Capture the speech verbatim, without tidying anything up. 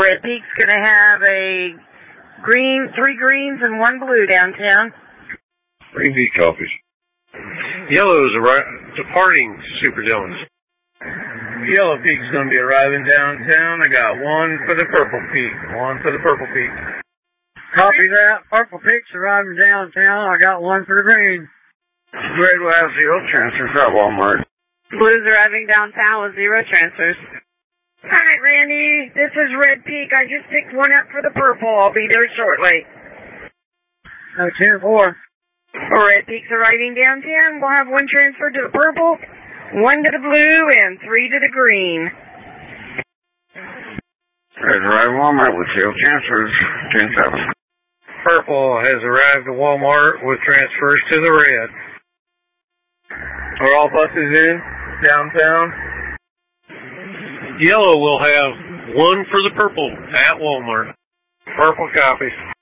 Red Peak's going to have a green, three greens and one blue downtown. Green V copies. Yellow is arri- departing Super Dillons. Yellow Peak's going to be arriving downtown. I got one for the Purple Peak. One for the Purple Peak. Copy that. Purple Peak's arriving downtown. I got one for the green. Red will have zero transfers at Walmart. Blue's arriving downtown with zero transfers. Hi, Randy. This is Red Peak. I just picked one up for the purple. I'll be there shortly. No, ten four. Red Peak's arriving downtown. We'll have one transfer to the purple, one to the blue, and three to the green. Red arrived Walmart with zero transfers. ten seven. Purple has arrived at Walmart with transfers to the red. Are all buses in downtown? Yellow will have one for the purple at Walmart. Purple copies.